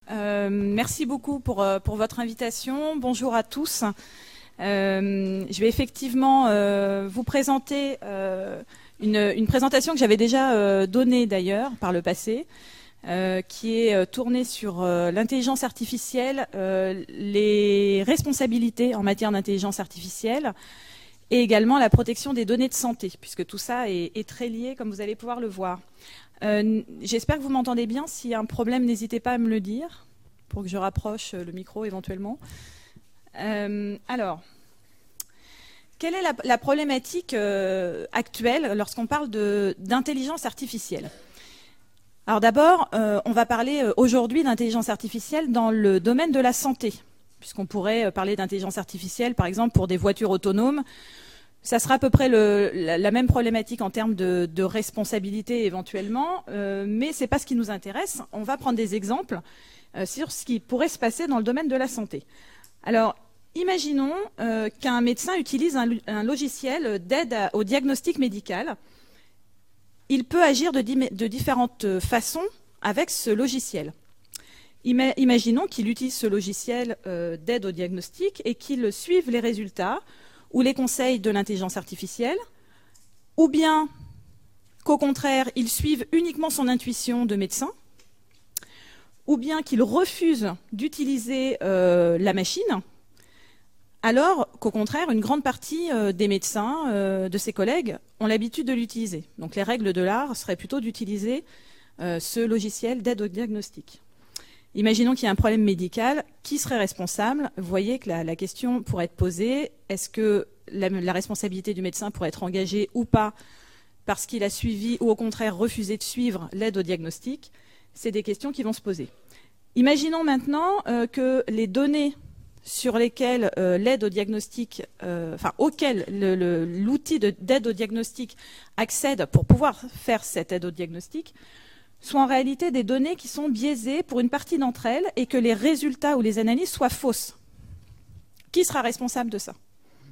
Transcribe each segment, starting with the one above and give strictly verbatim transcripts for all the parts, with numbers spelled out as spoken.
Euh, merci beaucoup pour, pour votre invitation. Bonjour à tous. Euh, je vais effectivement euh, vous présenter euh, une, une présentation que j'avais déjà euh, donnée d'ailleurs par le passé, euh, qui est euh, tournée sur euh, l'intelligence artificielle, euh, les responsabilités en matière d'intelligence artificielle et également la protection des données de santé, puisque tout ça est, est très lié, comme vous allez pouvoir le voir. Euh, J'espère que vous m'entendez bien. S'il y a un problème, n'hésitez pas à me le dire pour que je rapproche le micro éventuellement. Euh, alors, quelle est la, la problématique euh, actuelle lorsqu'on parle d'intelligence artificielle? Alors d'abord, euh, on va parler euh, aujourd'hui d'intelligence artificielle dans le domaine de la santé, puisqu'on pourrait euh, parler d'intelligence artificielle, par exemple, pour des voitures autonomes. Ça sera à peu près le, la, la même problématique en termes de, de responsabilité éventuellement, euh, mais ce n'est pas ce qui nous intéresse. On va prendre des exemples euh, sur ce qui pourrait se passer dans le domaine de la santé. Alors, imaginons euh, qu'un médecin utilise un, un logiciel d'aide au diagnostic médical. Il peut agir de, de différentes façons avec ce logiciel. Ima, imaginons qu'il utilise ce logiciel euh, d'aide au diagnostic et qu'il suive les résultats ou les conseils de l'intelligence artificielle, ou bien qu'au contraire, il suive uniquement son intuition de médecin, ou bien qu'il refuse d'utiliser euh, la machine, alors qu'au contraire, une grande partie euh, des médecins, euh, de ses collègues, ont l'habitude de l'utiliser. Donc les règles de l'art seraient plutôt d'utiliser euh, ce logiciel d'aide au diagnostic. Imaginons qu'il y a un problème médical, qui serait responsable? Vous voyez que la, la question pourrait être posée, est-ce que la, la responsabilité du médecin pourrait être engagée ou pas parce qu'il a suivi ou au contraire refusé de suivre l'aide au diagnostic? C'est des questions qui vont se poser. Imaginons maintenant euh, que les données sur lesquelles euh, l'aide au diagnostic, euh, enfin auxquelles l'outil d'aide au diagnostic accède pour pouvoir faire cette aide au diagnostic, sont en réalité des données qui sont biaisées pour une partie d'entre elles et que les résultats ou les analyses soient fausses. Qui sera responsable de ça?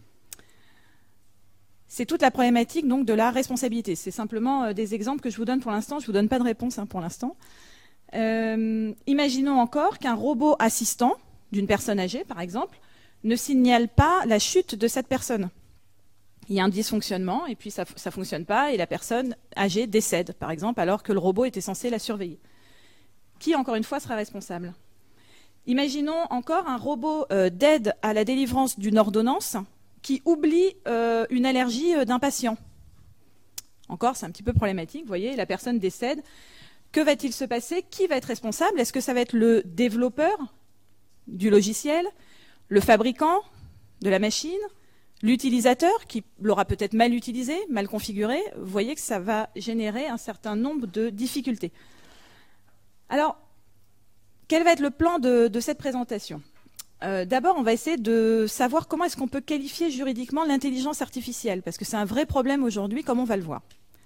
C'est toute la problématique donc de la responsabilité. C'est simplement euh, des exemples que je vous donne pour l'instant. Je ne vous donne pas de réponse hein, pour l'instant. Euh, imaginons encore qu'un robot assistant d'une personne âgée, par exemple, ne signale pas la chute de cette personne. Il y a un dysfonctionnement et puis ça ne fonctionne pas et la personne âgée décède, par exemple, alors que le robot était censé la surveiller. Qui, encore une fois, sera responsable? Imaginons encore un robot euh, d'aide à la délivrance d'une ordonnance qui oublie euh, une allergie euh, d'un patient. Encore, c'est un petit peu problématique, vous voyez, la personne décède. Que va-t-il se passer? Qui va être responsable? Est-ce que ça va être le développeur du logiciel, le fabricant de la machine, l'utilisateur qui l'aura peut-être mal utilisé, mal configuré? Vous voyez que ça va générer un certain nombre de difficultés. Alors, quel va être le plan de, de cette présentation? euh, D'abord, on va essayer de savoir comment est-ce qu'on peut qualifier juridiquement l'intelligence artificielle, parce que c'est un vrai problème aujourd'hui, comme on va le voir.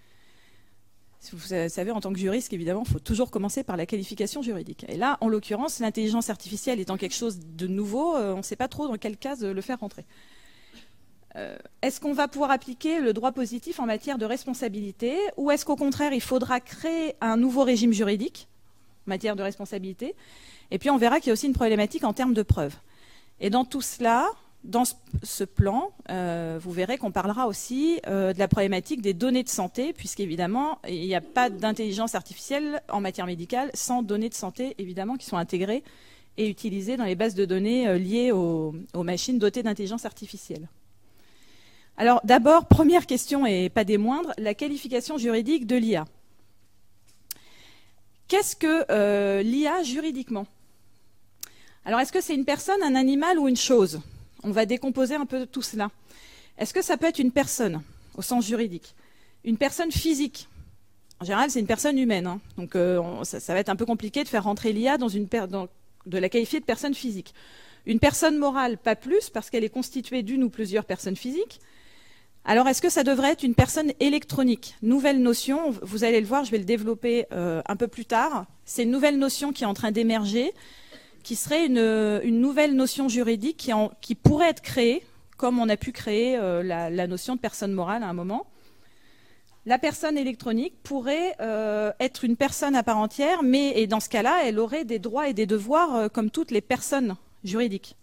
Vous savez, en tant que juriste, qu'évidemment, il faut toujours commencer par la qualification juridique. Et là, en l'occurrence, l'intelligence artificielle étant quelque chose de nouveau, euh, on ne sait pas trop dans quelle case le faire rentrer. Euh, est-ce qu'on va pouvoir appliquer le droit positif en matière de responsabilité ou est-ce qu'au contraire, il faudra créer un nouveau régime juridique en matière de responsabilité? Et puis, on verra qu'il y a aussi une problématique en termes de preuves. Et dans tout cela, dans ce, ce plan, euh, vous verrez qu'on parlera aussi euh, de la problématique des données de santé, puisqu'évidemment, il n'y a pas d'intelligence artificielle en matière médicale sans données de santé, évidemment, qui sont intégrées et utilisées dans les bases de données euh, liées aux, aux machines dotées d'intelligence artificielle. Alors d'abord, première question et pas des moindres, la qualification juridique de l'I A. Qu'est-ce que euh, l'I A juridiquement? Alors est-ce que c'est une personne, un animal ou une chose? On va décomposer un peu tout cela. Est-ce que ça peut être une personne au sens juridique? Une personne physique? En général, c'est une personne humaine. Hein. Donc euh, on, ça, ça va être un peu compliqué de faire rentrer l'I A dans une per dans, de la qualifier de personne physique. Une personne morale, pas plus, parce qu'elle est constituée d'une ou plusieurs personnes physiques. Alors, est-ce que ça devrait être une personne électronique? Nouvelle notion, vous allez le voir, je vais le développer euh, un peu plus tard. C'est une nouvelle notion qui est en train d'émerger, qui serait une, une nouvelle notion juridique qui, en, qui pourrait être créée, comme on a pu créer euh, la, la notion de personne morale à un moment. la personne électronique pourrait euh, être une personne à part entière, mais et dans ce cas-là, elle aurait des droits et des devoirs euh, comme toutes les personnes juridiques.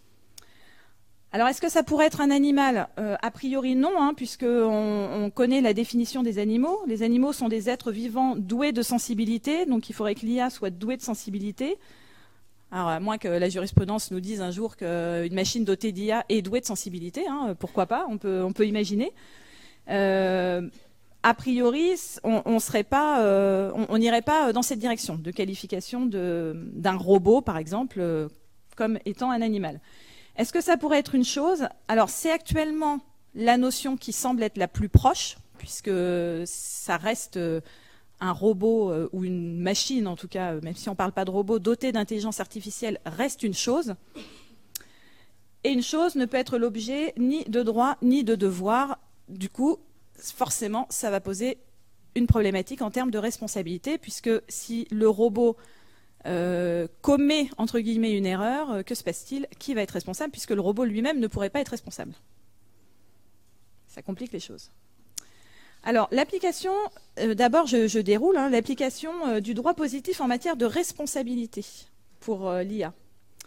Alors, est-ce que ça pourrait être un animal? euh, A priori, non, hein, puisqu'on on connaît la définition des animaux. Les animaux sont des êtres vivants doués de sensibilité, donc il faudrait que l'I A soit douée de sensibilité. Alors, à moins que la jurisprudence nous dise un jour qu'une machine dotée d'I A est douée de sensibilité, hein, pourquoi pas, on peut, on peut imaginer. Euh, a priori, on n'irait pas, euh, on, on pas dans cette direction de qualification d'un robot, par exemple, euh, comme étant un animal. Est-ce que ça pourrait être une chose? Alors, c'est actuellement la notion qui semble être la plus proche, puisque ça reste un robot euh, ou une machine, en tout cas, même si on ne parle pas de robot, doté d'intelligence artificielle, reste une chose. Et une chose ne peut être l'objet ni de droit ni de devoir. Du coup, forcément, ça va poser une problématique en termes de responsabilité, puisque si le robot euh, commet, entre guillemets, une erreur, euh, que se passe-t-il? Qui va être responsable, puisque le robot lui-même ne pourrait pas être responsable? Ça complique les choses. Alors, l'application, euh, d'abord, je, je déroule, hein, l'application euh, du droit positif en matière de responsabilité pour euh, l'I A.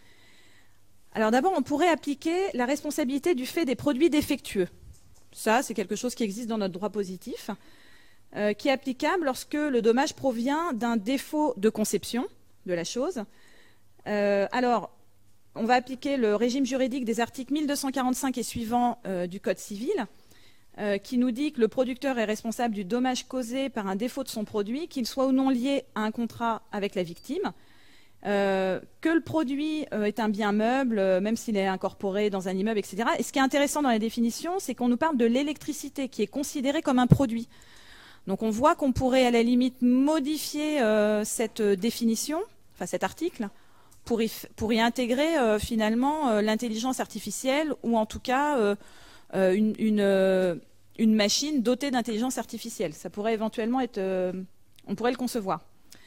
Alors, d'abord, on pourrait appliquer la responsabilité du fait des produits défectueux. Ça, c'est quelque chose qui existe dans notre droit positif, euh, qui est applicable lorsque le dommage provient d'un défaut de conception de la chose. Euh, alors, on va appliquer le régime juridique des articles mille deux cent quarante-cinq et suivants euh, du Code civil, euh, qui nous dit que le producteur est responsable du dommage causé par un défaut de son produit, qu'il soit ou non lié à un contrat avec la victime, euh, que le produit euh, est un bien meuble, euh, même s'il est incorporé dans un immeuble, et cetera. Et ce qui est intéressant dans la définition, c'est qu'on nous parle de l'électricité, qui est considérée comme un produit. Donc on voit qu'on pourrait à la limite modifier euh, cette définition, enfin cet article, pour y, pour y intégrer euh, finalement euh, l'intelligence artificielle, ou en tout cas euh, euh, une, une, euh, une machine dotée d'intelligence artificielle. Ça pourrait éventuellement être, euh, on pourrait le concevoir.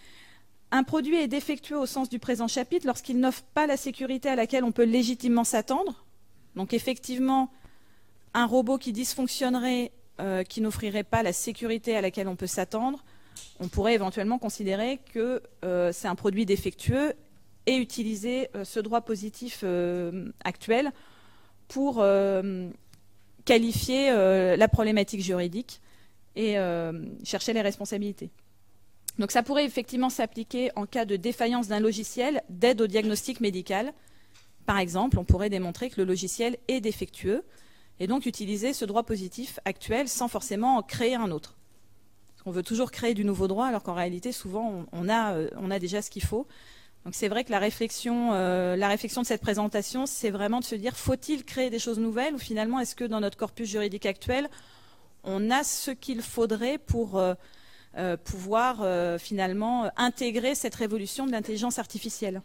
Un produit est défectueux au sens du présent chapitre lorsqu'il n'offre pas la sécurité à laquelle on peut légitimement s'attendre. Donc effectivement, un robot qui dysfonctionnerait, euh, qui n'offrirait pas la sécurité à laquelle on peut s'attendre, on pourrait éventuellement considérer que euh, c'est un produit défectueux et utiliser euh, ce droit positif euh, actuel pour euh, qualifier euh, la problématique juridique et euh, chercher les responsabilités. Donc ça pourrait effectivement s'appliquer en cas de défaillance d'un logiciel d'aide au diagnostic médical. Par exemple, on pourrait démontrer que le logiciel est défectueux et donc utiliser ce droit positif actuel sans forcément en créer un autre. Parce qu'on veut toujours créer du nouveau droit alors qu'en réalité, souvent, on a, on a déjà ce qu'il faut. Donc c'est vrai que la réflexion, euh, la réflexion de cette présentation, c'est vraiment de se dire, faut-il créer des choses nouvelles ou finalement, est-ce que dans notre corpus juridique actuel, on a ce qu'il faudrait pour... Euh, Euh, pouvoir euh, finalement euh, intégrer cette révolution de l'intelligence artificielle.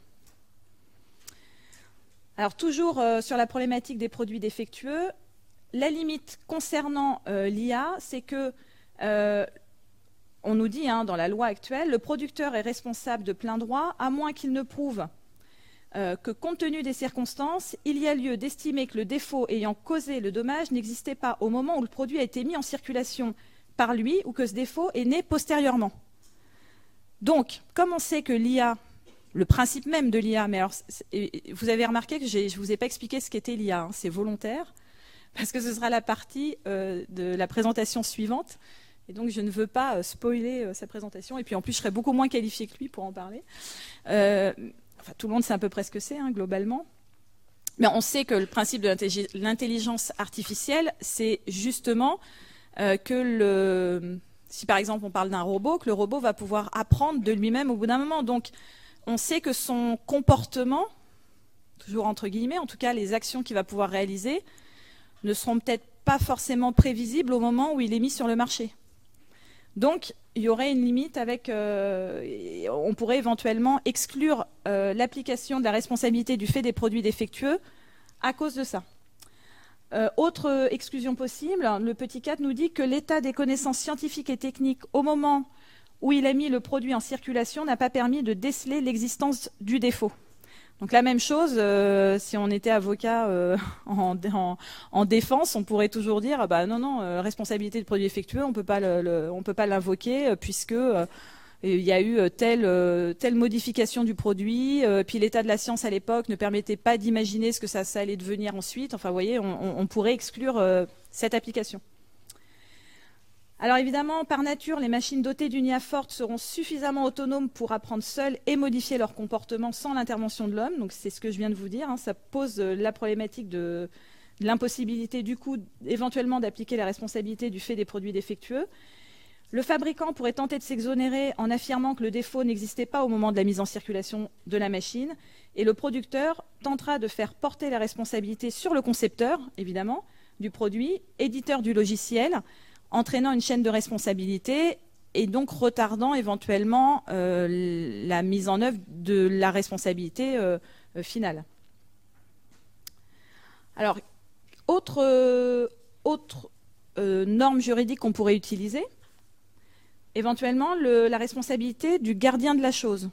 Alors toujours euh, sur la problématique des produits défectueux, la limite concernant euh, l'I A, c'est que, euh, on nous dit hein, dans la loi actuelle, le producteur est responsable de plein droit, à moins qu'il ne prouve euh, que compte tenu des circonstances, il y a lieu d'estimer que le défaut ayant causé le dommage n'existait pas au moment où le produit a été mis en circulation par lui ou que ce défaut est né postérieurement. Donc, comme on sait que l'I A, le principe même de l'I A, mais alors, vous avez remarqué que je ne vous ai pas expliqué ce qu'était l'I A, hein, c'est volontaire, parce que ce sera la partie euh, de la présentation suivante, et donc je ne veux pas euh, spoiler euh, sa présentation, et puis en plus je serai beaucoup moins qualifiée que lui pour en parler. Euh, enfin, tout le monde sait à peu près ce que c'est, hein, globalement. Mais on sait que le principe de l'intelligence artificielle, c'est justement... Euh, que le, si par exemple on parle d'un robot, que le robot va pouvoir apprendre de lui-même au bout d'un moment. Donc on sait que son comportement, toujours entre guillemets, en tout cas les actions qu'il va pouvoir réaliser, ne seront peut-être pas forcément prévisibles au moment où il est mis sur le marché. Donc il y aurait une limite avec, euh, on pourrait éventuellement exclure euh, l'application de la responsabilité du fait des produits défectueux à cause de ça. Euh, autre exclusion possible, le petit quatre nous dit que l'état des connaissances scientifiques et techniques au moment où il a mis le produit en circulation n'a pas permis de déceler l'existence du défaut. Donc la même chose, euh, si on était avocat euh, en, en, en défense, on pourrait toujours dire ah bah non non, euh, responsabilité de produit défectueux, on peut pas le, le, on peut pas l'invoquer euh, puisque euh, il y a eu telle euh, telle modification du produit, euh, puis l'état de la science à l'époque ne permettait pas d'imaginer ce que ça, ça allait devenir ensuite. Enfin, vous voyez, on, on pourrait exclure euh, cette application. Alors évidemment, par nature, les machines dotées d'une I A forte seront suffisamment autonomes pour apprendre seules et modifier leur comportement sans l'intervention de l'homme. Donc c'est ce que je viens de vous dire. Hein. Ça pose la problématique de, de l'impossibilité du coup éventuellement d'appliquer la responsabilité du fait des produits défectueux. Le fabricant pourrait tenter de s'exonérer en affirmant que le défaut n'existait pas au moment de la mise en circulation de la machine. Et le producteur tentera de faire porter la responsabilité sur le concepteur, évidemment, du produit, éditeur du logiciel, entraînant une chaîne de responsabilité et donc retardant éventuellement euh, la mise en œuvre de la responsabilité euh, euh, finale. Alors, autre, euh, autre euh, norme juridique qu'on pourrait utiliser, éventuellement le, la responsabilité du gardien de la chose.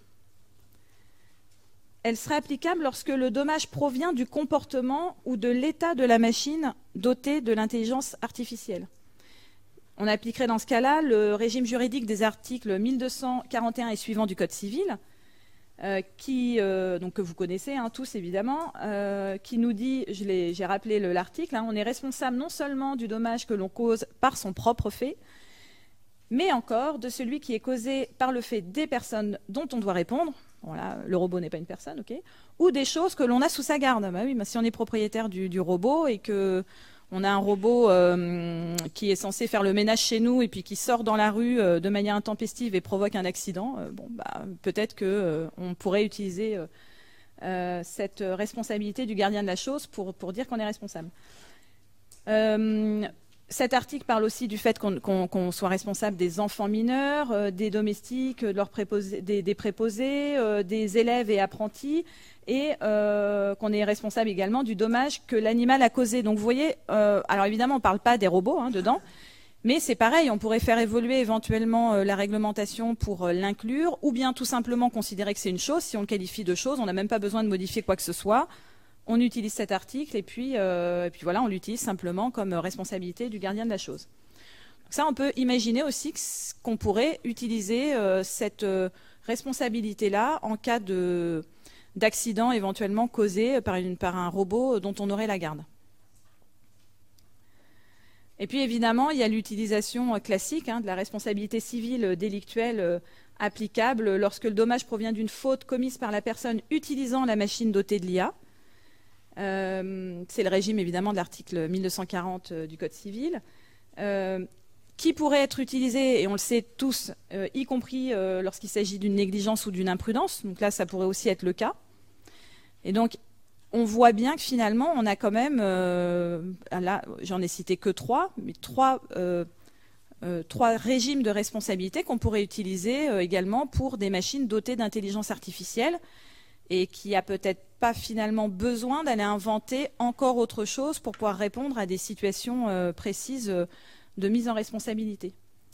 Elle serait applicable lorsque le dommage provient du comportement ou de l'état de la machine dotée de l'intelligence artificielle. On appliquerait dans ce cas-là le régime juridique des articles mille deux cent quarante et un et suivants du Code civil, euh, qui, euh, donc que vous connaissez hein, tous évidemment, euh, qui nous dit, j'ai rappelé l'article, hein, on est responsable non seulement du dommage que l'on cause par son propre fait, mais encore de celui qui est causé par le fait des personnes dont on doit répondre. Voilà, le robot n'est pas une personne, ok, ou des choses que l'on a sous sa garde. Bah oui, bah si on est propriétaire du, du robot et que on a un robot euh, qui est censé faire le ménage chez nous et puis qui sort dans la rue euh, de manière intempestive et provoque un accident, euh, bon, bah, peut-être qu'on euh, pourrait utiliser euh, euh, cette responsabilité du gardien de la chose pour, pour dire qu'on est responsable. Euh, cet article parle aussi du fait qu'on qu'on, qu'on soit responsable des enfants mineurs, euh, des domestiques, de leurs préposés, des, des préposés, euh, des élèves et apprentis, et euh, qu'on est responsable également du dommage que l'animal a causé. Donc vous voyez, euh, alors évidemment on ne parle pas des robots hein, dedans, mais c'est pareil, on pourrait faire évoluer éventuellement euh, la réglementation pour euh, l'inclure, ou bien tout simplement considérer que c'est une chose. Si on le qualifie de chose, on n'a même pas besoin de modifier quoi que ce soit. On utilise cet article et puis, euh, et puis voilà, on l'utilise simplement comme responsabilité du gardien de la chose. Donc ça, on peut imaginer aussi qu'on pourrait utiliser euh, cette euh, responsabilité-là en cas de d'accident éventuellement causé par, une, par un robot dont on aurait la garde. Et puis évidemment, il y a l'utilisation classique hein, de la responsabilité civile délictuelle euh, applicable lorsque le dommage provient d'une faute commise par la personne utilisant la machine dotée de l'I A. Euh, c'est le régime évidemment de l'article mille deux cent quarante euh, du Code civil, euh, qui pourrait être utilisé, et on le sait tous, euh, y compris euh, lorsqu'il s'agit d'une négligence ou d'une imprudence. Donc là, ça pourrait aussi être le cas. Et donc, on voit bien que finalement, on a quand même, euh, là, j'en ai cité que trois, mais trois, euh, euh, trois régimes de responsabilité qu'on pourrait utiliser euh, également pour des machines dotées d'intelligence artificielle et qui a peut-être pas finalement besoin d'aller inventer encore autre chose pour pouvoir répondre à des situations euh, précises euh, de mise en responsabilité.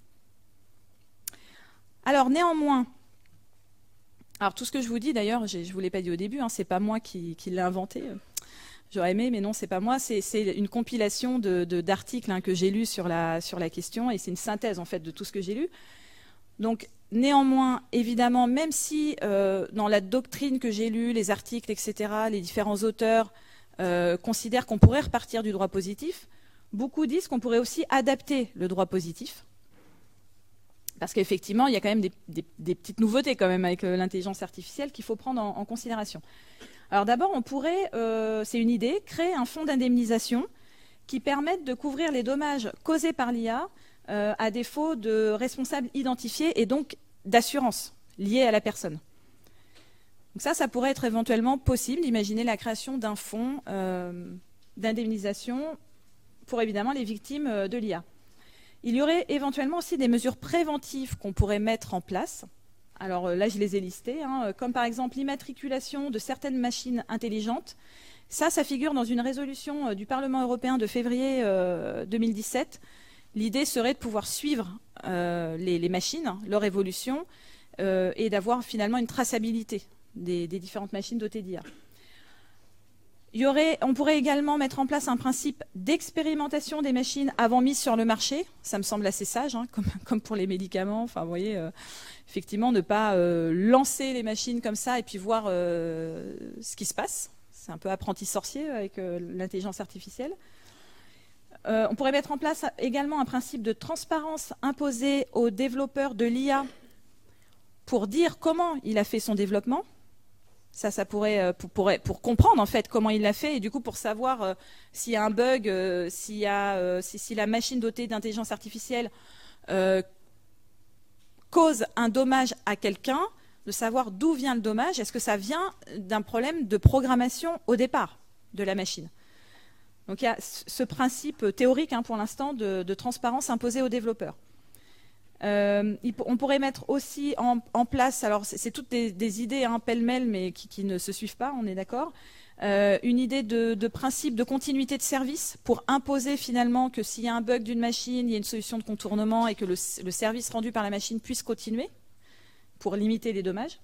Alors néanmoins, alors tout ce que je vous dis d'ailleurs, je ne vous l'ai pas dit au début, hein, c'est pas moi qui, qui l'ai inventé. J'aurais aimé, mais non, c'est pas moi. C'est une compilation d'articles de, de, hein, que j'ai lus sur la, sur la question, et c'est une synthèse en fait de tout ce que j'ai lu. Donc néanmoins, évidemment, même si euh, dans la doctrine que j'ai lue, les articles, et cetera, les différents auteurs euh, considèrent qu'on pourrait repartir du droit positif, beaucoup disent qu'on pourrait aussi adapter le droit positif. Parce qu'effectivement, il y a quand même des, des, des petites nouveautés quand même avec euh, l'intelligence artificielle qu'il faut prendre en, en considération. Alors d'abord, on pourrait, euh, c'est une idée, créer un fonds d'indemnisation qui permette de couvrir les dommages causés par l'I A euh, à défaut de responsables identifiés et donc d'assurance liée à la personne. Donc ça, ça pourrait être éventuellement possible d'imaginer la création d'un fonds euh, d'indemnisation pour évidemment les victimes euh, de l'I A. Il y aurait éventuellement aussi des mesures préventives qu'on pourrait mettre en place. Alors là, je les ai listées, hein, comme par exemple l'immatriculation de certaines machines intelligentes. Ça, ça figure dans une résolution du Parlement européen de février euh, deux mille dix-sept. L'idée serait de pouvoir suivre euh, les, les machines, leur évolution, euh, et d'avoir finalement une traçabilité des, des différentes machines dotées d'I A. Il y aurait, on pourrait également mettre en place un principe d'expérimentation des machines avant mise sur le marché. Ça me semble assez sage, hein, comme, comme pour les médicaments. Enfin, vous voyez, euh, effectivement, ne pas euh, lancer les machines comme ça et puis voir euh, ce qui se passe. C'est un peu apprenti sorcier avec euh, l'intelligence artificielle. Euh, on pourrait mettre en place également un principe de transparence imposé aux développeurs de l'I A pour dire comment il a fait son développement. Ça, ça pourrait, pour, pour, pour comprendre en fait comment il l'a fait et du coup pour savoir euh, s'il y a un bug, euh, s'il y a, euh, si, si la machine dotée d'intelligence artificielle euh, cause un dommage à quelqu'un, de savoir d'où vient le dommage. Est-ce que ça vient d'un problème de programmation au départ de la machine? Donc il y a ce principe théorique hein, pour l'instant de, de transparence imposée aux développeurs. Euh, on pourrait mettre aussi en, en place, alors c'est toutes des, des idées hein, pêle-mêle mais qui, qui ne se suivent pas, on est d'accord, euh, une idée de, de principe de continuité de service pour imposer finalement que s'il y a un bug d'une machine, il y a une solution de contournement et que le, le service rendu par la machine puisse continuer pour limiter les dommages.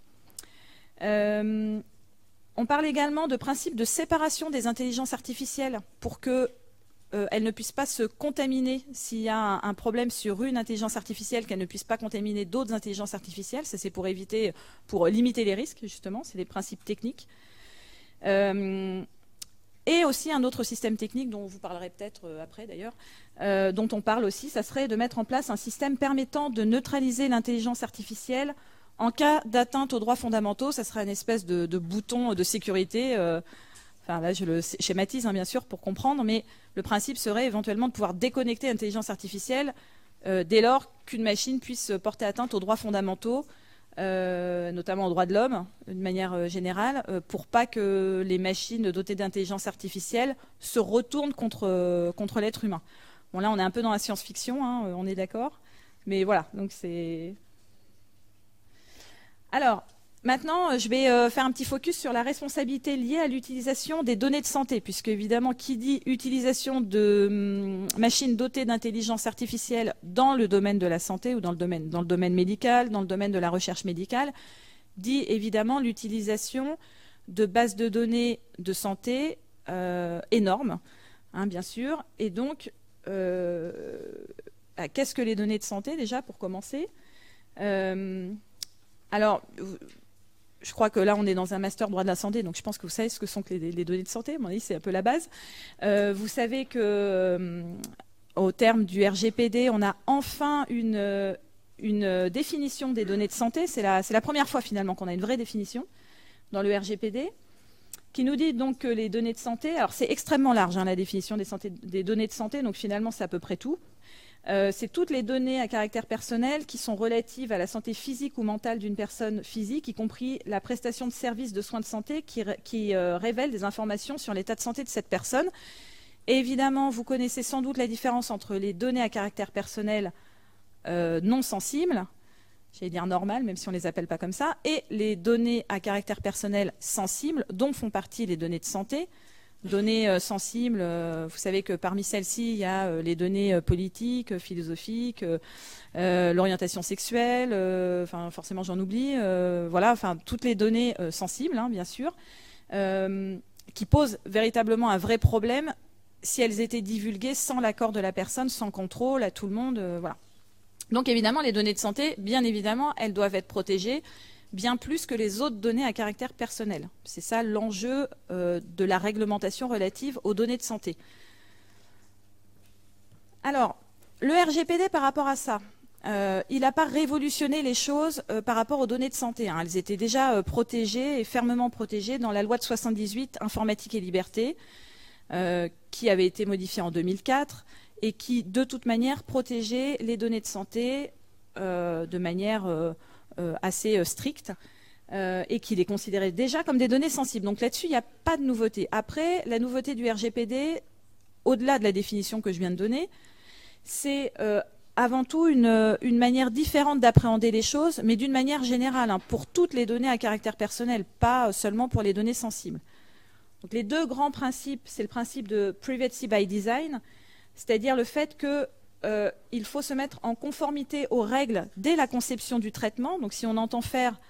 Euh, on parle également de principe de séparation des intelligences artificielles pour que Euh, elle ne puisse pas se contaminer s'il y a un, un problème sur une intelligence artificielle, qu'elle ne puisse pas contaminer d'autres intelligences artificielles. Ça, c'est pour éviter, pour limiter les risques, justement. C'est des principes techniques. Euh, et aussi un autre système technique dont vous parlerez peut-être après, d'ailleurs, euh, dont on parle aussi, ça serait de mettre en place un système permettant de neutraliser l'intelligence artificielle en cas d'atteinte aux droits fondamentaux. Ça serait une espèce de, de bouton de sécurité. Euh, Enfin, là, je le schématise, hein, bien sûr, pour comprendre, mais le principe serait éventuellement de pouvoir déconnecter l'intelligence artificielle euh, dès lors qu'une machine puisse porter atteinte aux droits fondamentaux, euh, notamment aux droits de l'homme, de manière euh, générale, euh, pour pas que les machines dotées d'intelligence artificielle se retournent contre, euh, contre l'être humain. Bon, là, on est un peu dans la science-fiction, hein, on est d'accord, mais voilà, donc c'est... Alors... Maintenant, je vais euh, faire un petit focus sur la responsabilité liée à l'utilisation des données de santé, puisque évidemment, qui dit utilisation de hum, machines dotées d'intelligence artificielle dans le domaine de la santé ou dans le domaine, dans le domaine médical, dans le domaine de la recherche médicale, dit évidemment l'utilisation de bases de données de santé euh, énormes, hein, bien sûr. Et donc, euh, qu'est-ce que les données de santé déjà, pour commencer? euh, Alors... Je crois que là, on est dans un master droit de la santé, donc je pense que vous savez ce que sont que les, les données de santé. Bon, c'est un peu la base. Euh, vous savez que, euh, au terme du R G P D, on a enfin une, une définition des données de santé. C'est la, c'est la première fois finalement qu'on a une vraie définition dans le R G P D, qui nous dit donc que les données de santé, alors c'est extrêmement large hein, la définition des, santé, des données de santé, donc finalement c'est à peu près tout. Euh, c'est toutes les données à caractère personnel qui sont relatives à la santé physique ou mentale d'une personne physique, y compris la prestation de services de soins de santé qui, qui euh, révèlent des informations sur l'état de santé de cette personne. Et évidemment, vous connaissez sans doute la différence entre les données à caractère personnel euh, non sensibles, j'allais dire normales, même si on ne les appelle pas comme ça, et les données à caractère personnel sensibles, dont font partie les données de santé. Données euh, sensibles, euh, vous savez que parmi celles-ci, il y a euh, les données euh, politiques, euh, philosophiques, euh, euh, l'orientation sexuelle, euh, enfin forcément j'en oublie, euh, voilà, enfin toutes les données euh, sensibles, hein, bien sûr, euh, qui posent véritablement un vrai problème si elles étaient divulguées sans l'accord de la personne, sans contrôle, à tout le monde, euh, voilà. Donc évidemment, les données de santé, bien évidemment, elles doivent être protégées, bien plus que les autres données à caractère personnel. C'est ça l'enjeu euh, de la réglementation relative aux données de santé. Alors, le R G P D par rapport à ça, euh, il n'a pas révolutionné les choses euh, par rapport aux données de santé. Hein. Elles étaient déjà euh, protégées et fermement protégées dans la loi de soixante-dix-huit, Informatique et Liberté, euh, qui avait été modifiée en deux mille quatre et qui, de toute manière, protégeait les données de santé euh, de manière... Euh, Euh, assez euh, strictes euh, et qui les considérait déjà comme des données sensibles. Donc là-dessus, il n'y a pas de nouveauté. Après, la nouveauté du R G P D, au-delà de la définition que je viens de donner, c'est euh, avant tout une, une manière différente d'appréhender les choses, mais d'une manière générale, hein, pour toutes les données à caractère personnel, pas seulement pour les données sensibles. Donc les deux grands principes, c'est le principe de privacy by design, c'est-à-dire le fait que Euh, il faut se mettre en conformité aux règles dès la conception du traitement. Donc si on entend faire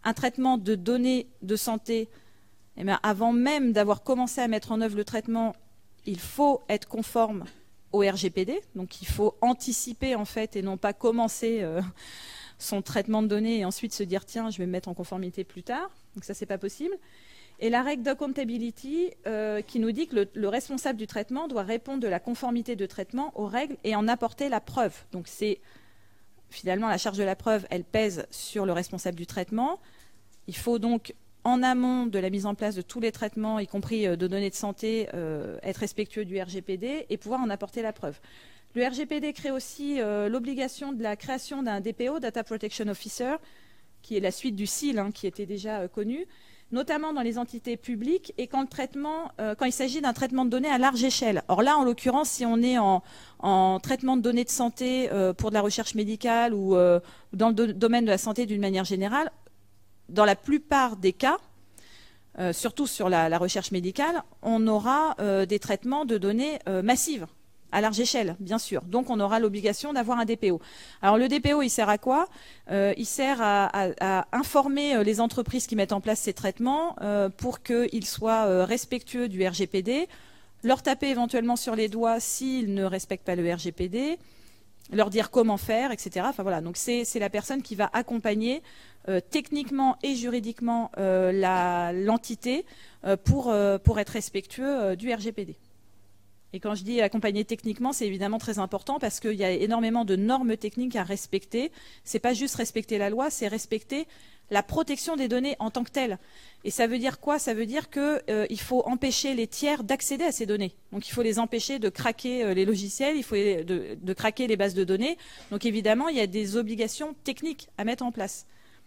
un traitement de données de santé, eh bien, avant même d'avoir commencé à mettre en œuvre le traitement, il faut être conforme au R G P D. Donc il faut anticiper en fait et non pas commencer euh, son traitement de données et ensuite se dire tiens, je vais me mettre en conformité plus tard. Donc ça, c'est pas possible. Et la règle d'accountability euh, qui nous dit que le, le responsable du traitement doit répondre de la conformité de traitement aux règles et en apporter la preuve. Donc c'est finalement la charge de la preuve, elle pèse sur le responsable du traitement. Il faut donc, en amont de la mise en place de tous les traitements, y compris de données de santé, euh, être respectueux du R G P D et pouvoir en apporter la preuve. Le R G P D crée aussi euh, l'obligation de la création d'un D P O, Data Protection Officer, qui est la suite du S I L, hein, qui était déjà euh, connu, notamment dans les entités publiques et quand, le traitement, euh, quand il s'agit d'un traitement de données à large échelle. Or là, en l'occurrence, si on est en, en traitement de données de santé euh, pour de la recherche médicale ou euh, dans le do domaine de la santé d'une manière générale, dans la plupart des cas, euh, surtout sur la, la recherche médicale, on aura euh, des traitements de données euh, massives, à large échelle, bien sûr. Donc, on aura l'obligation d'avoir un D P O. Alors, le D P O, il sert à quoi? euh, Il sert à, à, à informer les entreprises qui mettent en place ces traitements euh, pour qu'ils soient euh, respectueux du R G P D, leur taper éventuellement sur les doigts s'ils ne respectent pas le R G P D, leur dire comment faire, et cetera. Enfin, voilà. Donc, c'est la personne qui va accompagner euh, techniquement et juridiquement euh, l'entité euh, pour, euh, pour être respectueux euh, du R G P D. Et quand je dis accompagner techniquement, c'est évidemment très important parce qu'il y a énormément de normes techniques à respecter. Ce n'est pas juste respecter la loi, c'est respecter la protection des données en tant que telle. Et ça veut dire quoi? Ça veut dire qu'il euh, faut empêcher les tiers d'accéder à ces données. Donc il faut les empêcher de craquer euh, les logiciels, il faut les, de, de craquer les bases de données. Donc évidemment, il y a des obligations techniques à mettre en place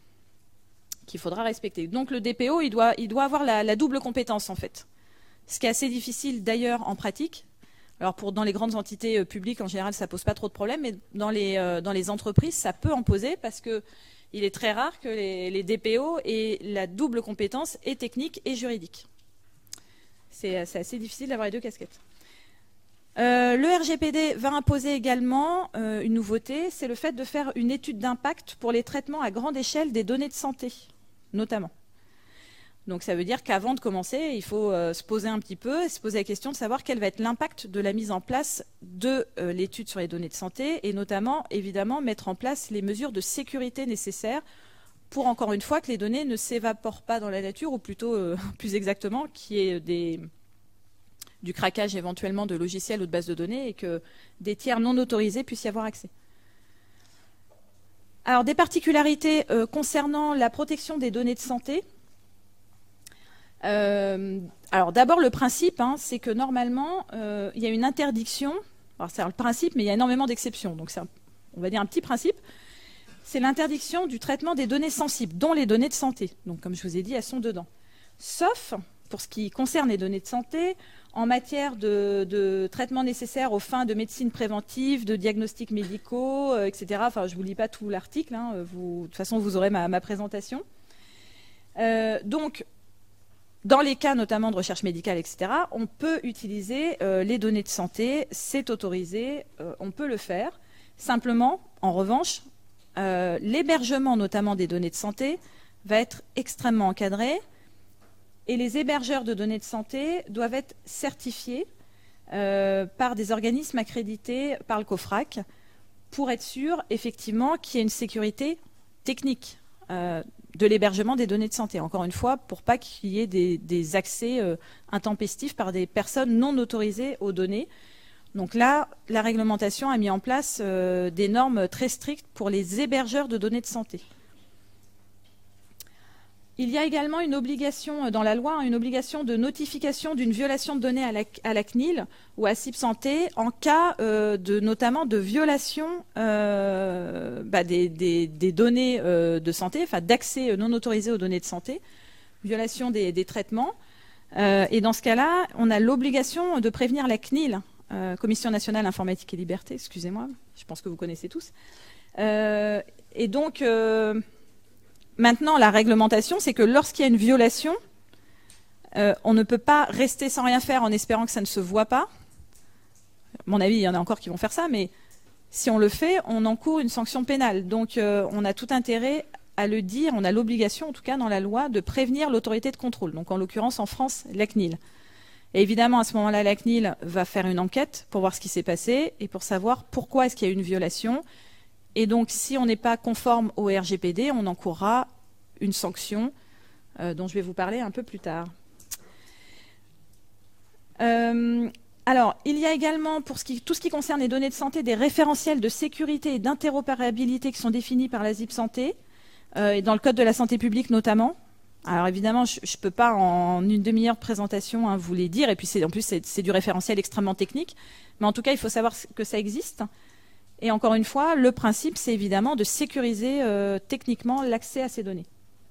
qu'il faudra respecter. Donc le D P O, il doit, il doit avoir la, la double compétence en fait. Ce qui est assez difficile d'ailleurs en pratique. Alors pour, dans les grandes entités euh, publiques, en général, ça ne pose pas trop de problèmes, mais dans les, euh, dans les entreprises, ça peut en poser parce qu'il est très rare que les, les D P O aient la double compétence et technique et juridique. C'est assez difficile d'avoir les deux casquettes. Euh, le R G P D va imposer également euh, une nouveauté, c'est le fait de faire une étude d'impact pour les traitements à grande échelle des données de santé, notamment. Donc ça veut dire qu'avant de commencer, il faut euh, se poser un petit peu, et se poser la question de savoir quel va être l'impact de la mise en place de euh, l'étude sur les données de santé, et notamment, évidemment, mettre en place les mesures de sécurité nécessaires pour, encore une fois, que les données ne s'évaporent pas dans la nature, ou plutôt, euh, plus exactement, qu'il y ait des, du craquage éventuellement de logiciels ou de bases de données, et que des tiers non autorisés puissent y avoir accès. Alors, des particularités euh, concernant la protection des données de santé. Euh, alors d'abord le principe, hein, c'est que normalement euh, il y a une interdiction, alors c'est le principe mais il y a énormément d'exceptions, donc c'est on va dire un petit principe, c'est l'interdiction du traitement des données sensibles, dont les données de santé, donc comme je vous ai dit elles sont dedans, sauf pour ce qui concerne les données de santé, en matière de, de traitement nécessaire aux fins de médecine préventive, de diagnostics médicaux, euh, et cetera. Enfin je ne vous lis pas tout l'article, hein, vous, de toute façon vous aurez ma, ma présentation. Euh, donc dans les cas notamment de recherche médicale, et cetera, on peut utiliser euh, les données de santé, c'est autorisé, euh, on peut le faire. Simplement, en revanche, euh, l'hébergement notamment des données de santé va être extrêmement encadré et les hébergeurs de données de santé doivent être certifiés euh, par des organismes accrédités par le COFRAC pour être sûr effectivement qu'il y ait une sécurité technique euh, de l'hébergement des données de santé. Encore une fois, pour pas qu'il y ait des, des accès euh, intempestifs par des personnes non autorisées aux données. Donc là, la réglementation a mis en place euh, des normes très strictes pour les hébergeurs de données de santé. Il y a également une obligation dans la loi, une obligation de notification d'une violation de données à la, à la C N I L ou à C I P Santé en cas euh, de, notamment de violation euh, bah des, des, des données euh, de santé, enfin d'accès non autorisé aux données de santé, violation des, des traitements. Euh, et dans ce cas-là, on a l'obligation de prévenir la C N I L, euh, Commission nationale informatique et liberté, excusez-moi, je pense que vous connaissez tous. Euh, et donc... Euh, Maintenant, la réglementation, c'est que lorsqu'il y a une violation, euh, on ne peut pas rester sans rien faire en espérant que ça ne se voit pas. À mon avis, il y en a encore qui vont faire ça, mais si on le fait, on encourt une sanction pénale. Donc, euh, on a tout intérêt à le dire, on a l'obligation, en tout cas dans la loi, de prévenir l'autorité de contrôle. Donc en l'occurrence, en France, la C N I L. Et évidemment, à ce moment-là, la C N I L va faire une enquête pour voir ce qui s'est passé et pour savoir pourquoi est-ce qu'il y a eu une violation. Et donc, si on n'est pas conforme au R G P D, on encourra une sanction euh, dont je vais vous parler un peu plus tard. Euh, alors, il y a également, pour ce qui, tout ce qui concerne les données de santé, des référentiels de sécurité et d'interopérabilité qui sont définis par la Z I P Santé, euh, et dans le Code de la santé publique notamment. Alors évidemment, je ne peux pas en une demi-heure de présentation hein, vous les dire, et puis en plus c'est du référentiel extrêmement technique, mais en tout cas il faut savoir que ça existe. Et encore une fois, le principe c'est évidemment de sécuriser euh, techniquement l'accès à ces données.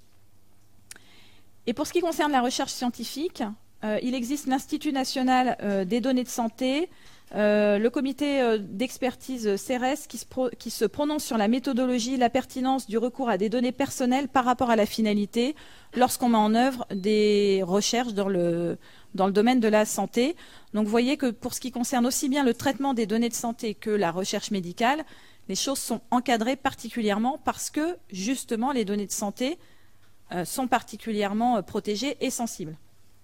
Et pour ce qui concerne la recherche scientifique, euh, il existe l'Institut national euh, des données de santé, euh, le comité euh, d'expertise C E R E S qui se, pro qui se prononce sur la méthodologie, la pertinence du recours à des données personnelles par rapport à la finalité lorsqu'on met en œuvre des recherches dans le, dans le domaine de la santé. Donc vous voyez que pour ce qui concerne aussi bien le traitement des données de santé que la recherche médicale, les choses sont encadrées particulièrement parce que justement les données de santé euh, sont particulièrement euh, protégées et sensibles.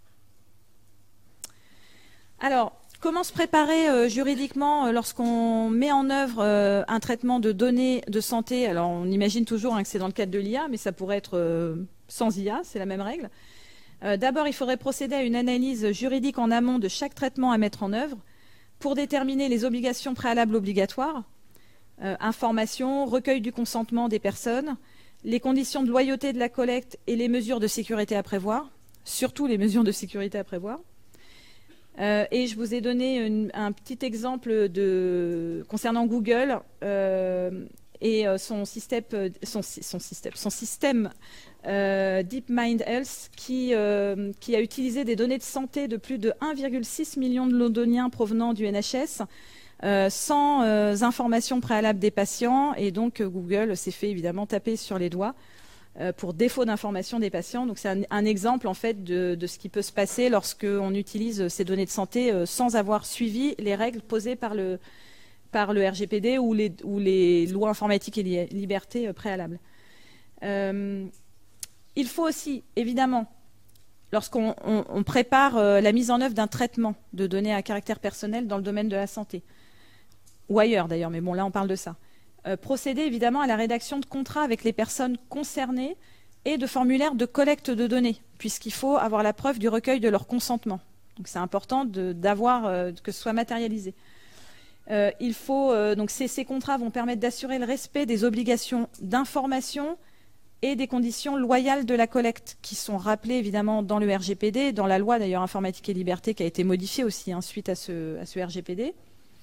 Alors, comment se préparer euh, juridiquement euh, lorsqu'on met en œuvre euh, un traitement de données de santé? Alors, on imagine toujours hein, que c'est dans le cadre de l'I A, mais ça pourrait être euh, sans I A, c'est la même règle. Euh, D'abord, il faudrait procéder à une analyse juridique en amont de chaque traitement à mettre en œuvre pour déterminer les obligations préalables obligatoires, euh, information, recueil du consentement des personnes, les conditions de loyauté de la collecte et les mesures de sécurité à prévoir, surtout les mesures de sécurité à prévoir. Euh, et je vous ai donné une, un petit exemple de, concernant Google euh, et son système, son, son système, son système euh, DeepMind Health qui, euh, qui a utilisé des données de santé de plus de un virgule six million de londoniens provenant du N H S euh, sans euh, information préalable des patients. Et donc Google s'est fait évidemment taper sur les doigts pour défaut d'information des patients. Donc c'est un, un exemple en fait de, de ce qui peut se passer lorsqu'on utilise ces données de santé euh, sans avoir suivi les règles posées par le, par le R G P D ou les, ou les lois informatiques et li libertés euh, préalables. Euh, il faut aussi, évidemment, lorsqu'on on, on prépare euh, la mise en œuvre d'un traitement de données à caractère personnel dans le domaine de la santé, ou ailleurs d'ailleurs, mais bon là on parle de ça, Euh, procéder évidemment à la rédaction de contrats avec les personnes concernées et de formulaires de collecte de données, puisqu'il faut avoir la preuve du recueil de leur consentement. Donc c'est important d'avoir euh, que ce soit matérialisé. Euh, il faut, euh, donc ces, ces contrats vont permettre d'assurer le respect des obligations d'information et des conditions loyales de la collecte, qui sont rappelées évidemment dans le R G P D, dans la loi d'ailleurs informatique et liberté qui a été modifiée aussi hein, suite à ce, à ce R G P D.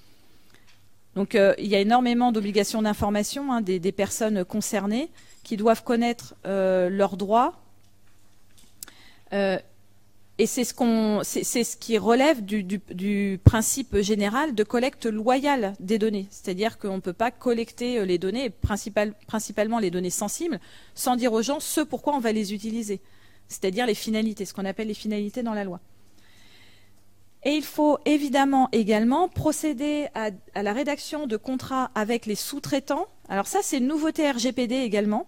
Donc euh, il y a énormément d'obligations d'information hein, des, des personnes concernées qui doivent connaître euh, leurs droits. Euh, et c'est ce, qu'on, c'est, c'est ce qui relève du, du, du principe général de collecte loyale des données. C'est-à-dire qu'on ne peut pas collecter les données, principal, principalement les données sensibles, sans dire aux gens ce pourquoi on va les utiliser. C'est-à-dire les finalités, ce qu'on appelle les finalités dans la loi. Et il faut évidemment également procéder à, à la rédaction de contrats avec les sous-traitants. Alors ça, c'est une nouveauté R G P D également.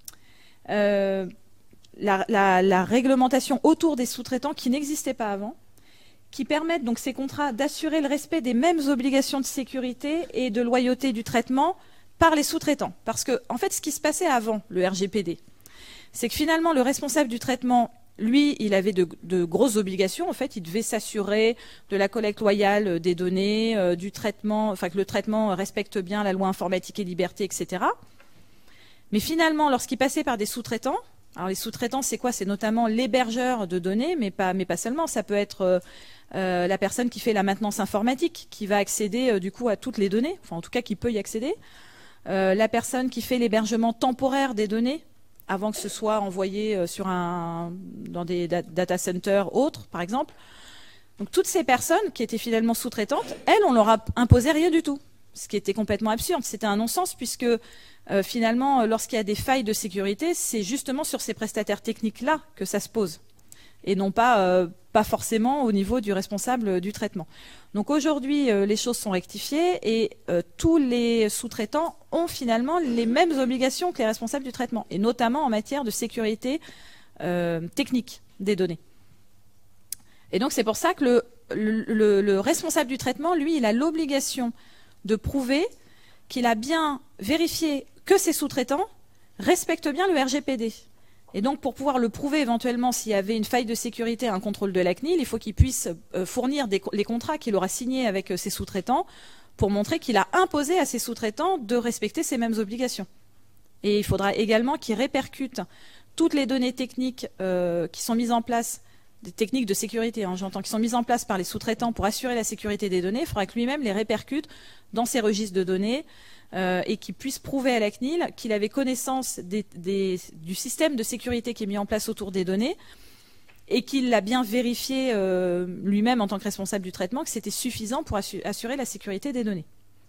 Euh, la, la, la réglementation autour des sous-traitants qui n'existait pas avant, qui permettent donc ces contrats d'assurer le respect des mêmes obligations de sécurité et de loyauté du traitement par les sous-traitants. Parce que, en fait, ce qui se passait avant le R G P D, c'est que finalement, le responsable du traitement, lui, il avait de, de grosses obligations. En fait, il devait s'assurer de la collecte loyale des données, euh, du traitement, enfin que le traitement respecte bien la loi informatique et liberté, et cetera. Mais finalement, lorsqu'il passait par des sous-traitants, alors les sous-traitants, c'est quoi? C'est notamment l'hébergeur de données, mais pas, mais pas seulement. Ça peut être euh, euh, la personne qui fait la maintenance informatique, qui va accéder euh, du coup à toutes les données, enfin en tout cas qui peut y accéder. Euh, la personne qui fait l'hébergement temporaire des données, avant que ce soit envoyé sur un, dans des data centers autres, par exemple. Donc toutes ces personnes qui étaient finalement sous-traitantes, elles, on leur a imposé rien du tout, ce qui était complètement absurde. C'était un non-sens puisque euh, finalement, lorsqu'il y a des failles de sécurité, c'est justement sur ces prestataires techniques-là que ça se pose, et non pas euh, pas forcément au niveau du responsable du traitement. Donc aujourd'hui, euh, les choses sont rectifiées et euh, tous les sous-traitants ont finalement les mêmes obligations que les responsables du traitement, et notamment en matière de sécurité euh, technique des données. Et donc c'est pour ça que le, le, le responsable du traitement, lui, il a l'obligation de prouver qu'il a bien vérifié que ses sous-traitants respectent bien le R G P D. Et donc, pour pouvoir le prouver éventuellement s'il y avait une faille de sécurité à un contrôle de la C N I L, il faut qu'il puisse euh, fournir des, les contrats qu'il aura signés avec euh, ses sous-traitants pour montrer qu'il a imposé à ses sous-traitants de respecter ces mêmes obligations. Et il faudra également qu'il répercute toutes les données techniques euh, qui sont mises en place, des techniques de sécurité, hein, j'entends, qui sont mises en place par les sous-traitants pour assurer la sécurité des données. Il faudra que lui-même les répercute dans ses registres de données, Euh, et qu'il puisse prouver à la C N I L qu'il avait connaissance des, des, du système de sécurité qui est mis en place autour des données et qu'il l'a bien vérifié euh, lui-même en tant que responsable du traitement, que c'était suffisant pour assurer la sécurité des données.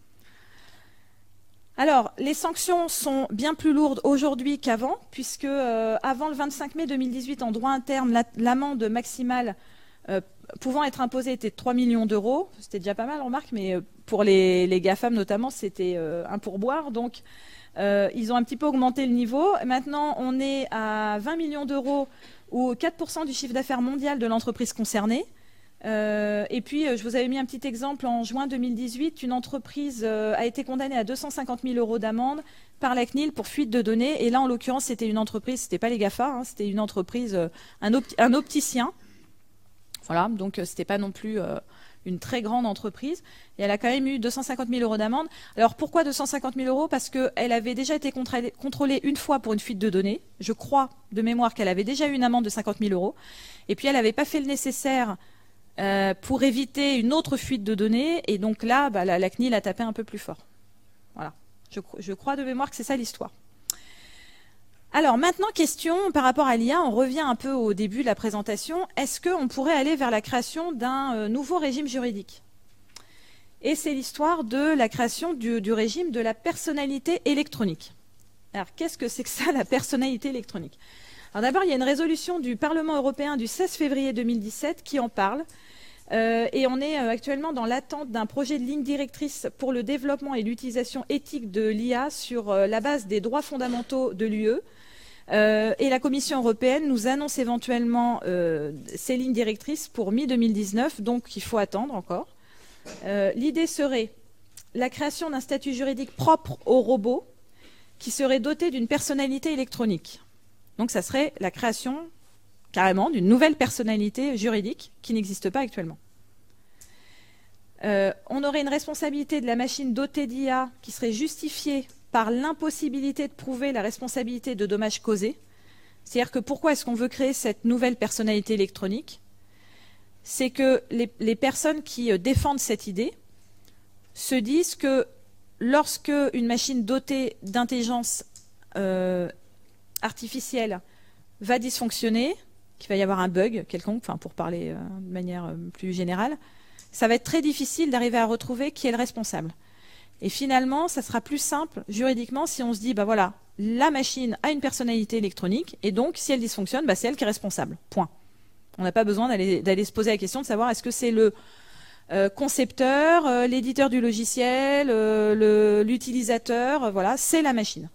Alors, les sanctions sont bien plus lourdes aujourd'hui qu'avant, puisque euh, avant le vingt-cinq mai deux mille dix-huit, en droit interne, l'amende maximale euh, pouvant être imposée était de trois millions d'euros. C'était déjà pas mal, on remarque, mais euh, pour les, les GAFAM notamment, c'était euh, un pourboire. Donc, euh, ils ont un petit peu augmenté le niveau. Maintenant, on est à vingt millions d'euros ou quatre pour cent du chiffre d'affaires mondial de l'entreprise concernée. Euh, et puis, euh, je vous avais mis un petit exemple. En juin deux mille dix-huit, une entreprise euh, a été condamnée à deux cent cinquante mille euros d'amende par la C N I L pour fuite de données. Et là, en l'occurrence, c'était une entreprise, c'était pas les GAFA, hein, c'était une entreprise, euh, un, opti un opticien. Voilà, donc euh, c'était pas non plus euh, une très grande entreprise. Et elle a quand même eu deux cent cinquante mille euros d'amende. Alors pourquoi deux cent cinquante mille euros? Parce qu'elle avait déjà été contrôlée une fois pour une fuite de données. Je crois de mémoire qu'elle avait déjà eu une amende de cinquante mille euros. Et puis elle n'avait pas fait le nécessaire euh, pour éviter une autre fuite de données. Et donc là, bah, la, la C N I L a tapé un peu plus fort. Voilà. Je, je crois de mémoire que c'est ça l'histoire. Alors maintenant, question par rapport à l'I A, on revient un peu au début de la présentation. Est-ce qu'on pourrait aller vers la création d'un euh, nouveau régime juridique? Et c'est l'histoire de la création du, du régime de la personnalité électronique. Alors qu'est-ce que c'est que ça, la personnalité électronique? Alors d'abord, il y a une résolution du Parlement européen du seize février deux mille dix-sept qui en parle. Euh, et on est euh, actuellement dans l'attente d'un projet de ligne directrice pour le développement et l'utilisation éthique de l'I A sur euh, la base des droits fondamentaux de l'U E. Euh, et la Commission européenne nous annonce éventuellement euh, ces lignes directrices pour mi deux mille dix-neuf, donc il faut attendre encore. Euh, L'idée serait la création d'un statut juridique propre aux robots qui serait doté d'une personnalité électronique. Donc ça serait la création carrément d'une nouvelle personnalité juridique qui n'existe pas actuellement. Euh, on aurait une responsabilité de la machine dotée d'I A qui serait justifiée par l'impossibilité de prouver la responsabilité de dommages causés. C'est-à-dire que pourquoi est-ce qu'on veut créer cette nouvelle personnalité électronique? C'est que les, les personnes qui euh, défendent cette idée se disent que lorsque une machine dotée d'intelligence euh, artificielle va dysfonctionner, qu'il va y avoir un bug quelconque, enfin pour parler euh, de manière euh, plus générale, ça va être très difficile d'arriver à retrouver qui est le responsable. Et finalement, ça sera plus simple juridiquement si on se dit, bah voilà, la machine a une personnalité électronique, et donc si elle dysfonctionne, bah, c'est elle qui est responsable. Point. On n'a pas besoin d'aller d'aller se poser la question de savoir est-ce que c'est le euh, concepteur, euh, l'éditeur du logiciel, euh, l'utilisateur, euh, voilà, c'est la machine.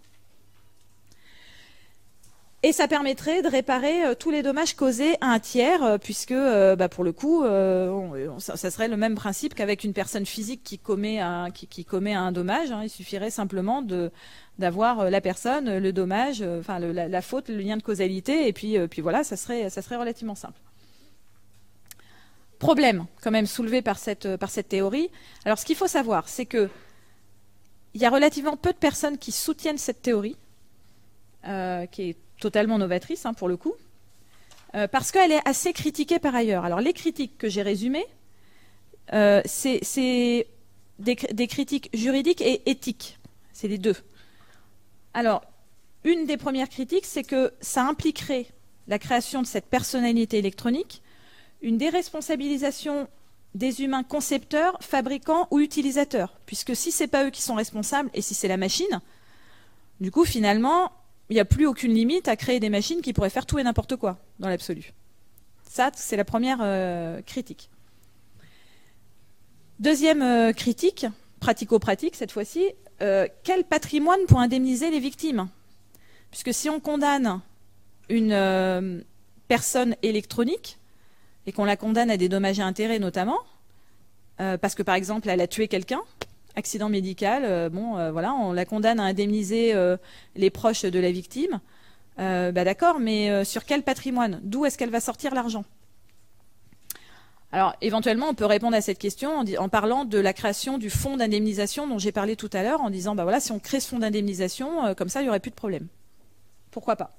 Et ça permettrait de réparer euh, tous les dommages causés à un tiers, euh, puisque euh, bah, pour le coup, euh, on, ça, ça serait le même principe qu'avec une personne physique qui commet un, qui, qui commet un dommage. Hein, il suffirait simplement de d'avoir euh, la personne, le dommage, euh, enfin le, la, la faute, le lien de causalité, et puis, euh, puis voilà, ça serait, ça serait relativement simple. Problème quand même soulevé par cette, par cette théorie. Alors ce qu'il faut savoir, c'est que il y a relativement peu de personnes qui soutiennent cette théorie, euh, qui est totalement novatrice hein, pour le coup, euh, parce qu'elle est assez critiquée par ailleurs. Alors les critiques que j'ai résumées, euh, c'est des, des critiques juridiques et éthiques, c'est les deux. Alors, une des premières critiques, c'est que ça impliquerait la création de cette personnalité électronique, une déresponsabilisation des humains concepteurs, fabricants ou utilisateurs, puisque si c'est pas eux qui sont responsables et si c'est la machine, du coup finalement il n'y a plus aucune limite à créer des machines qui pourraient faire tout et n'importe quoi, dans l'absolu. Ça, c'est la première euh, critique. Deuxième euh, critique, pratico-pratique cette fois-ci, euh, quel patrimoine pour indemniser les victimes? Puisque si on condamne une euh, personne électronique, et qu'on la condamne à des dommages et intérêts notamment, euh, parce que par exemple elle a tué quelqu'un, accident médical, euh, bon euh, voilà, on la condamne à indemniser euh, les proches de la victime, euh, bah d'accord, mais euh, sur quel patrimoine? D'où est-ce qu'elle va sortir l'argent? Alors éventuellement on peut répondre à cette question en, en parlant de la création du fonds d'indemnisation dont j'ai parlé tout à l'heure, en disant bah voilà, si on crée ce fonds d'indemnisation, euh, comme ça il n'y aurait plus de problème. Pourquoi pas?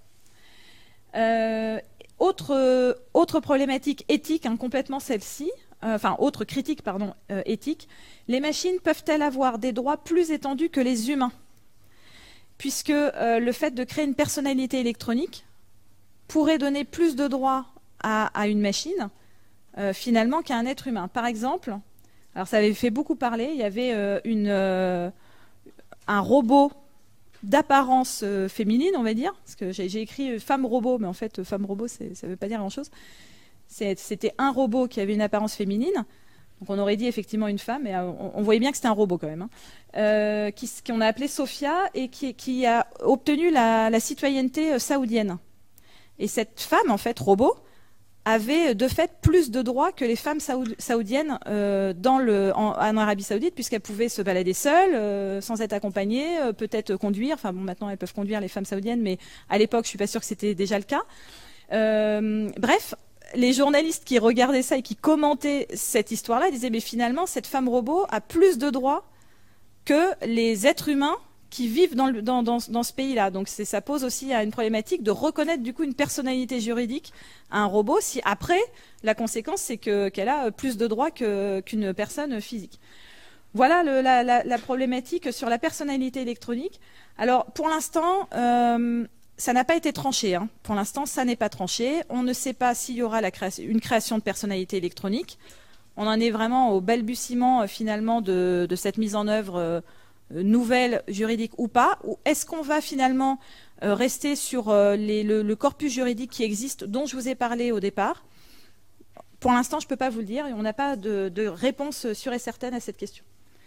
euh, autre, euh, autre problématique éthique, hein, complètement celle-ci, euh, enfin autre critique pardon, euh, éthique, les machines peuvent-elles avoir des droits plus étendus que les humains? Puisque euh, le fait de créer une personnalité électronique pourrait donner plus de droits à, à une machine euh, finalement qu'à un être humain. Par exemple, alors ça avait fait beaucoup parler, il y avait euh, une, euh, un robot d'apparence euh, féminine, on va dire, parce que j'ai écrit euh, femme robot, mais en fait euh, femme robot ça ne veut pas dire grand chose. C'était un robot qui avait une apparence féminine, donc on aurait dit effectivement une femme, mais euh, on, on voyait bien que c'était un robot quand même, hein, euh, qui qu'on a appelé Sophia et qui, qui a obtenu la, la citoyenneté euh, saoudienne. Et cette femme, en fait, robot, avait de fait plus de droits que les femmes saoud saoudiennes euh, dans le, en, en Arabie Saoudite, puisqu'elles pouvaient se balader seules, euh, sans être accompagnées, euh, peut-être conduire. Enfin bon, maintenant elles peuvent conduire, les femmes saoudiennes, mais à l'époque, je suis pas sûre que c'était déjà le cas. Euh, bref, les journalistes qui regardaient ça et qui commentaient cette histoire-là disaient, mais finalement, cette femme robot a plus de droits que les êtres humains qui vivent dans, le, dans, dans, dans ce pays-là. Donc ça pose aussi à une problématique de reconnaître du coup une personnalité juridique à un robot, si après, la conséquence, c'est que, qu'elle a plus de droits que, qu'une personne physique. Voilà le, la, la, la problématique sur la personnalité électronique. Alors, pour l'instant, euh, ça n'a pas été tranché. Hein. Pour l'instant, ça n'est pas tranché. On ne sait pas s'il y aura la création, une création de personnalité électronique. On en est vraiment au balbutiement, euh, finalement, de, de cette mise en œuvre euh, nouvelle juridique ou pas, ou est-ce qu'on va finalement euh, rester sur euh, les, le, le corpus juridique qui existe, dont je vous ai parlé au départ? Pour l'instant, je ne peux pas vous le dire, et on n'a pas de, de réponse sûre et certaine à cette question.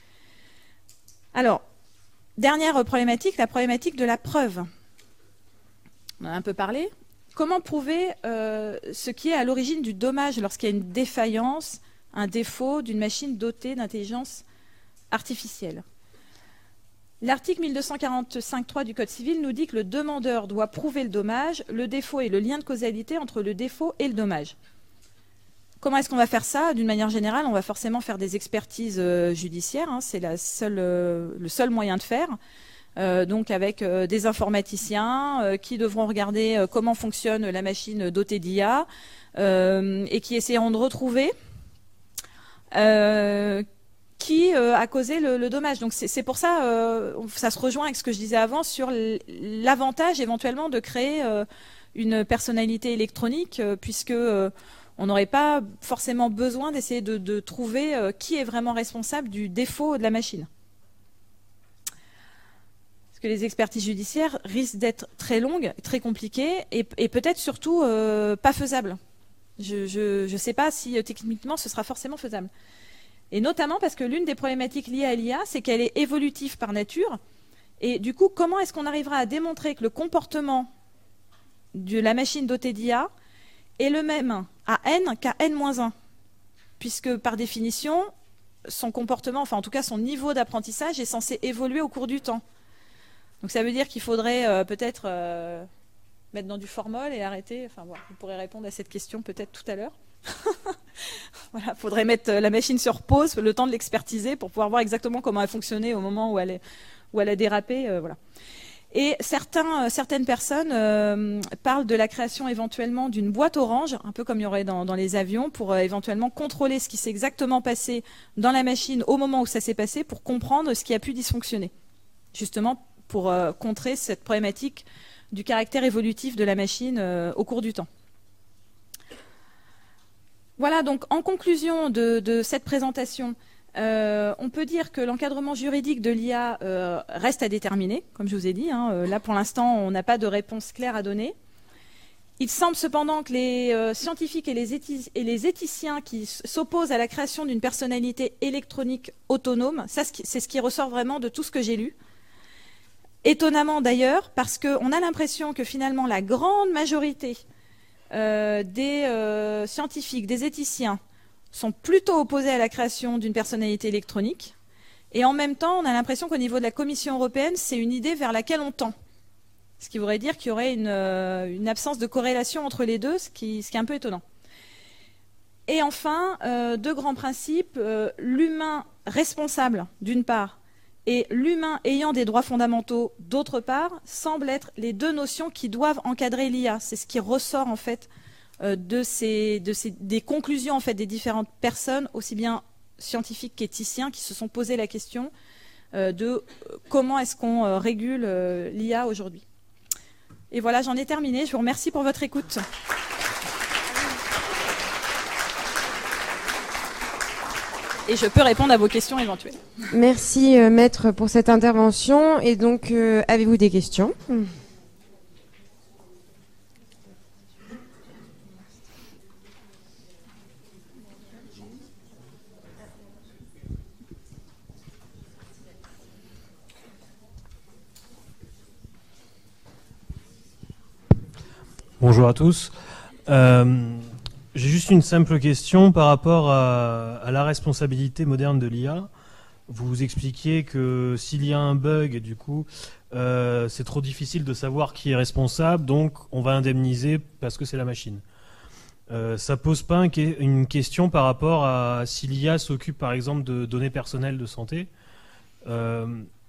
Alors, dernière problématique, la problématique de la preuve. On en a un peu parlé. Comment prouver euh, ce qui est à l'origine du dommage lorsqu'il y a une défaillance, un défaut d'une machine dotée d'intelligence artificielle? L'article mille deux cent quarante-cinq point trois du Code civil nous dit que le demandeur doit prouver le dommage, le défaut et le lien de causalité entre le défaut et le dommage. Comment est-ce qu'on va faire ça? D'une manière générale, on va forcément faire des expertises euh, judiciaires, hein, c'est euh, le seul moyen de faire. Euh, donc avec euh, des informaticiens euh, qui devront regarder euh, comment fonctionne la machine dotée d'I A euh, et qui essaieront de retrouver euh, qui euh, a causé le, le dommage. Donc c'est pour ça, euh, ça se rejoint avec ce que je disais avant sur l'avantage éventuellement de créer euh, une personnalité électronique, euh, puisque euh, on n'aurait pas forcément besoin d'essayer de, de trouver euh, qui est vraiment responsable du défaut de la machine. Parce que les expertises judiciaires risquent d'être très longues, très compliquées et, et peut-être surtout euh, pas faisables. Je ne sais pas si euh, techniquement ce sera forcément faisable. Et notamment parce que l'une des problématiques liées à l'I A, c'est qu'elle est évolutive par nature. Et du coup, comment est-ce qu'on arrivera à démontrer que le comportement de la machine dotée d'I A est le même à n qu'à n moins un? Puisque par définition, son comportement, enfin en tout cas son niveau d'apprentissage est censé évoluer au cours du temps. Donc ça veut dire qu'il faudrait euh, peut-être euh, mettre dans du formol et arrêter. Enfin voilà, vous pourrez répondre à cette question peut-être tout à l'heure. Voilà, il faudrait mettre la machine sur pause, le temps de l'expertiser pour pouvoir voir exactement comment elle fonctionnait au moment où elle, est, où elle a dérapé. Euh, voilà. Et certains, certaines personnes euh, parlent de la création éventuellement d'une boîte orange, un peu comme il y aurait dans, dans les avions, pour euh, éventuellement contrôler ce qui s'est exactement passé dans la machine au moment où ça s'est passé, pour comprendre ce qui a pu dysfonctionner. Justement, pour euh, contrer cette problématique du caractère évolutif de la machine euh, au cours du temps. Voilà, donc en conclusion de, de cette présentation, euh, on peut dire que l'encadrement juridique de l'I A euh, reste à déterminer, comme je vous ai dit. Hein, là, pour l'instant, on n'a pas de réponse claire à donner. Il semble cependant que les euh, scientifiques et les, éthi et les éthiciens qui s'opposent à la création d'une personnalité électronique autonome, ça c'est ce qui ressort vraiment de tout ce que j'ai lu. Étonnamment d'ailleurs, parce qu'on a l'impression que finalement la grande majorité euh, des euh, scientifiques, des éthiciens, sont plutôt opposés à la création d'une personnalité électronique. Et en même temps, on a l'impression qu'au niveau de la Commission européenne, c'est une idée vers laquelle on tend. Ce qui voudrait dire qu'il y aurait une, euh, une absence de corrélation entre les deux, ce qui, ce qui est un peu étonnant. Et enfin, euh, deux grands principes. Euh, l'humain responsable, d'une part, et l'humain ayant des droits fondamentaux, d'autre part, semblent être les deux notions qui doivent encadrer l'I A. C'est ce qui ressort en fait euh, de ces, de ces, des conclusions en fait des différentes personnes, aussi bien scientifiques qu'éthiciens, qui se sont posé la question euh, de euh, comment est-ce qu'on euh, régule euh, l'I A aujourd'hui. Et voilà, j'en ai terminé. Je vous remercie pour votre écoute. Et je peux répondre à vos questions éventuelles. Merci, euh, maître, pour cette intervention. Et donc, euh, avez-vous des questions ? Bonjour à tous. Euh, J'ai juste une simple question par rapport à, à la responsabilité moderne de l'I A. Vous vous expliquiez que s'il y a un bug, du coup, euh, c'est trop difficile de savoir qui est responsable, donc on va indemniser parce que c'est la machine. Euh, ça pose pas un, une question par rapport à si l'I A s'occupe par exemple de données personnelles de santé. Euh,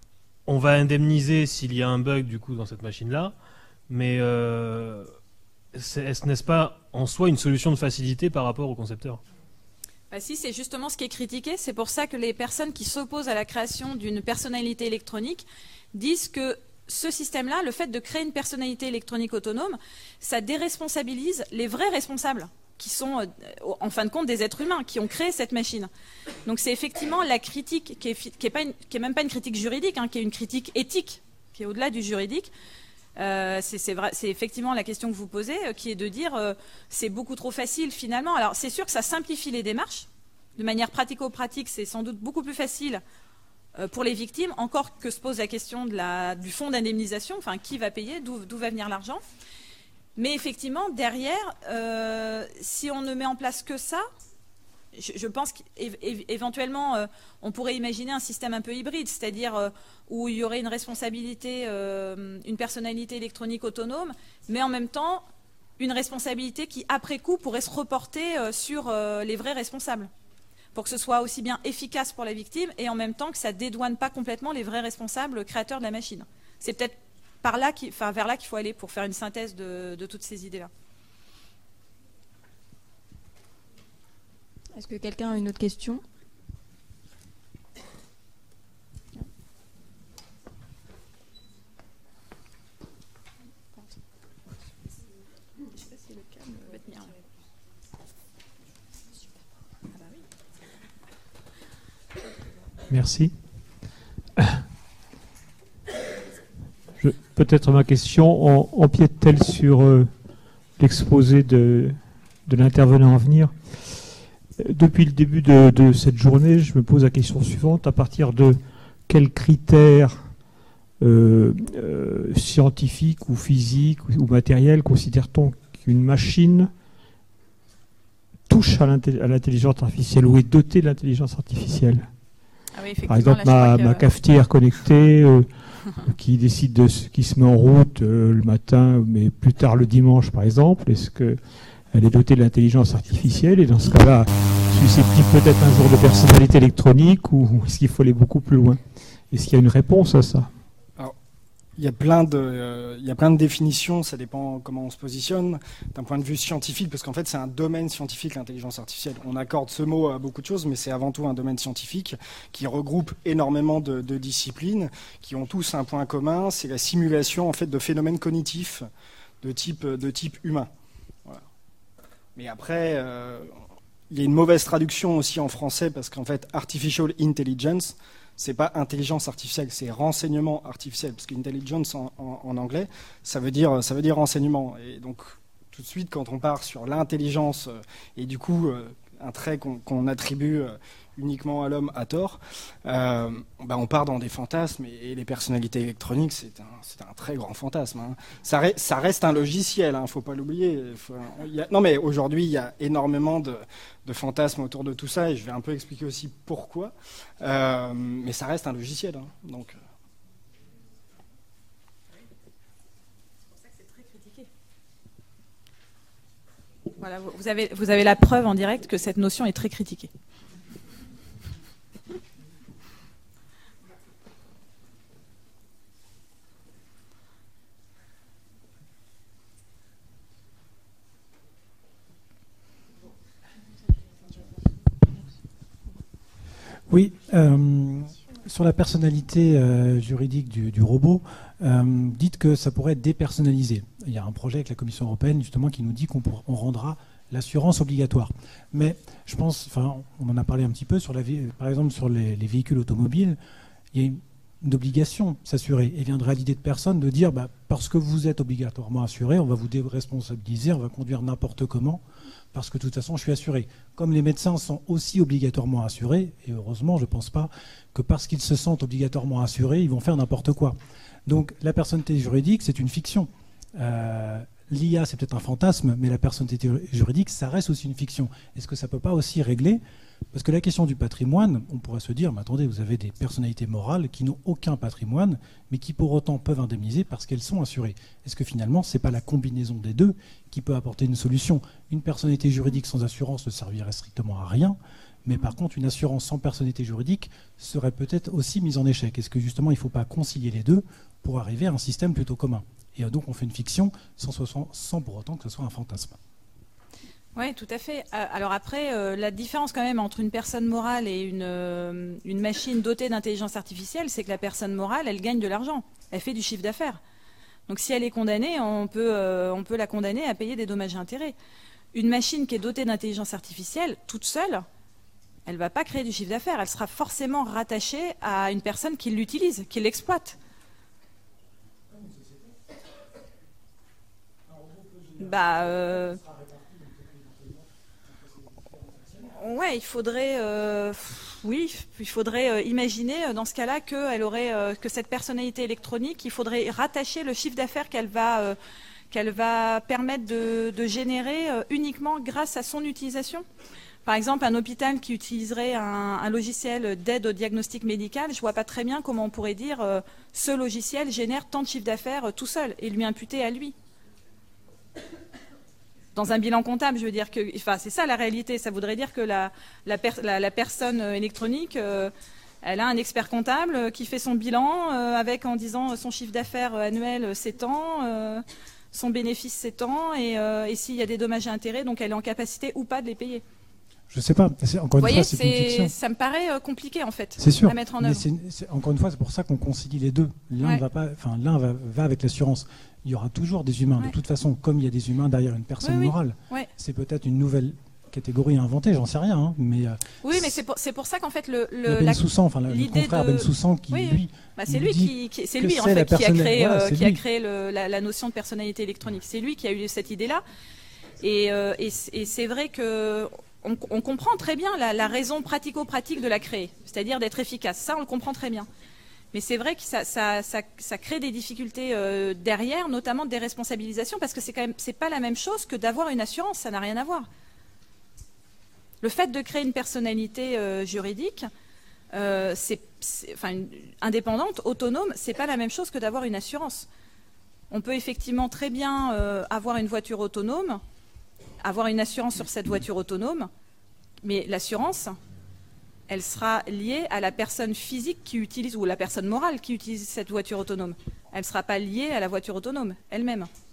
on va indemniser s'il y a un bug du coup dans cette machine-là, mais euh, est-ce n'est-ce pas en soi une solution de facilité par rapport au concepteur ? Bah si, c'est justement ce qui est critiqué. C'est pour ça que les personnes qui s'opposent à la création d'une personnalité électronique disent que ce système-là, le fait de créer une personnalité électronique autonome, ça déresponsabilise les vrais responsables, qui sont en fin de compte des êtres humains, qui ont créé cette machine. Donc c'est effectivement la critique, qui est, qui est, pas une, qui est même pas une critique juridique, hein, qui est une critique éthique, qui est au-delà du juridique. Euh, c'est effectivement la question que vous posez, euh, qui est de dire euh, c'est beaucoup trop facile finalement. Alors c'est sûr que ça simplifie les démarches. De manière pratico-pratique, c'est sans doute beaucoup plus facile euh, pour les victimes, encore que se pose la question de la, du fonds d'indemnisation, enfin qui va payer, d'où va venir l'argent. Mais effectivement, derrière, euh, si on ne met en place que ça, je, je pense qu'éventuellement, euh, on pourrait imaginer un système un peu hybride, c'est-à-dire euh, où il y aurait une responsabilité, euh, une personnalité électronique autonome, mais en même temps, une responsabilité qui, après coup, pourrait se reporter euh, sur euh, les vrais responsables, pour que ce soit aussi bien efficace pour la victime et en même temps que ça ne dédouane pas complètement les vrais responsables créateurs de la machine. C'est peut-être par là qu'il, enfin, vers là qu'il faut aller pour faire une synthèse de, de toutes ces idées-là. Est-ce que quelqu'un a une autre question ? Merci. Peut-être ma question empiète-t-elle sur euh, l'exposé de, de l'intervenant à venir. Depuis le début de, de cette journée, je me pose la question suivante. À partir de quels critères euh, euh, scientifiques ou physiques ou, ou matériels considère-t-on qu'une machine touche à l'intelligence artificielle ou est dotée de l'intelligence artificielle ? Ah oui, Par exemple, là, ma, ma cafetière connectée euh, qui décide de qui se met en route euh, le matin, mais plus tard le dimanche, par exemple. Est-ce que elle est dotée de l'intelligence artificielle et dans ce cas-là, susceptible peut-être un jour de personnalité électronique ou est-ce qu'il faut aller beaucoup plus loin? Est-ce qu'il y a une réponse à ça? Alors, il y a plein de, euh, il y a plein de définitions, ça dépend comment on se positionne d'un point de vue scientifique, parce qu'en fait c'est un domaine scientifique, l'intelligence artificielle. On accorde ce mot à beaucoup de choses, mais c'est avant tout un domaine scientifique qui regroupe énormément de, de disciplines qui ont tous un point commun, c'est la simulation en fait de phénomènes cognitifs de type, de type humain. Voilà. Mais après, euh, il y a une mauvaise traduction aussi en français, parce qu'en fait artificial intelligence, c'est pas intelligence artificielle, c'est renseignement artificiel, parce qu'intelligence en, en, en anglais, ça veut dire, ça veut dire renseignement. Et donc, tout de suite, quand on part sur l'intelligence euh, et du coup euh, un trait qu'on qu'on attribue euh, uniquement à l'homme à tort, euh, bah on part dans des fantasmes et, et les personnalités électroniques, c'est un, c'est un très grand fantasme. Hein. Ça, re, ça reste un logiciel, hein, faut pas l'oublier. Non mais aujourd'hui, il y a énormément de, de fantasmes autour de tout ça et je vais un peu expliquer aussi pourquoi. Euh, mais ça reste un logiciel. Hein, donc. C'est pour ça que c'est très critiqué. Voilà, vous avez, vous avez la preuve en direct que cette notion est très critiquée. Oui, euh, sur la personnalité euh, juridique du, du robot, euh, dites que ça pourrait être dépersonnalisé. Il y a un projet avec la Commission européenne justement qui nous dit qu'on pour, on rendra l'assurance obligatoire. Mais je pense, enfin, on en a parlé un petit peu, sur la, par exemple sur les, les véhicules automobiles, il y a une, une obligation de s'assurer. Et viendrait à l'idée de personne de dire, bah, parce que vous êtes obligatoirement assuré, on va vous déresponsabiliser, on va conduire n'importe comment, parce que de toute façon, je suis assuré. Comme les médecins sont aussi obligatoirement assurés, et heureusement, je ne pense pas que parce qu'ils se sentent obligatoirement assurés, ils vont faire n'importe quoi. Donc la personnalité juridique, c'est une fiction. Euh, L'I A, c'est peut-être un fantasme, mais la personnalité juridique, ça reste aussi une fiction. Est-ce que ça ne peut pas aussi régler? Parce que la question du patrimoine, on pourrait se dire, mais attendez, vous avez des personnalités morales qui n'ont aucun patrimoine, mais qui pour autant peuvent indemniser parce qu'elles sont assurées. Est-ce que finalement, ce n'est pas la combinaison des deux qui peut apporter une solution? Une personnalité juridique sans assurance ne servirait strictement à rien, mais par contre, une assurance sans personnalité juridique serait peut-être aussi mise en échec. Est-ce que justement, il ne faut pas concilier les deux pour arriver à un système plutôt commun? Et donc, on fait une fiction sans, sans pour autant que ce soit un fantasme. Oui, tout à fait. Alors après, euh, la différence quand même entre une personne morale et une, euh, une machine dotée d'intelligence artificielle, c'est que la personne morale, elle gagne de l'argent. Elle fait du chiffre d'affaires. Donc si elle est condamnée, on peut, euh, on peut la condamner à payer des dommages et intérêts. Une machine qui est dotée d'intelligence artificielle, toute seule, elle ne va pas créer du chiffre d'affaires. Elle sera forcément rattachée à une personne qui l'utilise, qui l'exploite. Bah... Euh... Ouais, il faudrait, euh, oui, il faudrait euh, imaginer euh, dans ce cas-là que elle aurait, euh, que cette personnalité électronique, il faudrait rattacher le chiffre d'affaires qu'elle va, euh, qu'elle va permettre de, de générer euh, uniquement grâce à son utilisation. Par exemple, un hôpital qui utiliserait un, un logiciel d'aide au diagnostic médical, je vois pas très bien comment on pourrait dire euh, ce logiciel génère tant de chiffre d'affaires euh, tout seul et lui imputer à lui. Dans un bilan comptable, je veux dire que, enfin, c'est ça la réalité. Ça voudrait dire que la, la, per, la, la personne électronique, euh, elle a un expert comptable euh, qui fait son bilan euh, avec en disant euh, son chiffre d'affaires annuel c'est tant, euh, son bénéfice c'est tant, et, euh, et s'il y a des dommages et intérêts, donc elle est en capacité ou pas de les payer. Je sais pas. Encore une Vous fois, voyez, c'est une fiction. ça me paraît euh, compliqué en fait c'est sûr, à mettre en mais œuvre. c'est, c'est, encore une fois, c'est pour ça qu'on concilie les deux. L'un ouais. va pas, enfin l'un va, va avec l'assurance. Il y aura toujours des humains. Ouais. De toute façon, comme il y a des humains derrière une personne oui, oui. morale, ouais. c'est peut-être une nouvelle catégorie à inventer, j'en sais rien. Hein, mais, euh, oui, mais c'est pour, c'est pour ça qu'en fait, le, le, Ben Soussan, enfin, le confrère de... Ben Soussan qui, oui, lui... bah, c'est lui, qui, qui, c'est lui en c'est fait, qui a créé, voilà, euh, qui lui. a créé le, la, la notion de personnalité électronique. C'est lui qui a eu cette idée-là. Et, euh, et, et c'est vrai que on, on comprend très bien la, la raison pratico-pratique de la créer, c'est-à-dire d'être efficace. Ça, on le comprend très bien. Mais c'est vrai que ça, ça, ça, ça crée des difficultés euh, derrière, notamment des responsabilisations, parce que c'est quand même, c'est pas la même chose que d'avoir une assurance. Ça n'a rien à voir. Le fait de créer une personnalité euh, juridique, euh, c'est, c'est, enfin, une, indépendante, autonome, c'est pas la même chose que d'avoir une assurance. On peut effectivement très bien euh, avoir une voiture autonome, avoir une assurance sur cette voiture autonome, mais l'assurance, elle sera liée à la personne physique qui utilise, ou la personne morale qui utilise cette voiture autonome. Elle ne sera pas liée à la voiture autonome elle-même.